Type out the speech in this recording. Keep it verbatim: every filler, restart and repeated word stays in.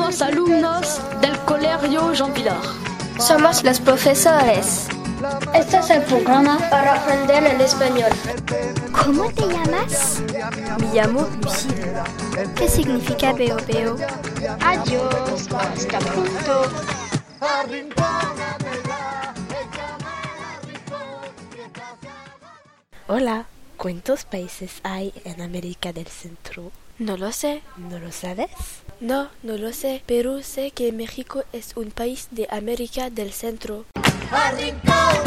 Somos alumnos del Colegio Jean Pilar. Somos los profesores. Este es el programa para aprender el español. ¿Cómo te llamas? Me llamo Lucille. ¿Qué significa veo veo? Adiós, hasta pronto. Hola, ¿cuántos países hay en América del Centro? No lo sé. ¿No lo sabes? No, no lo sé, pero sé que México es un país de América del Centro. Arrincón.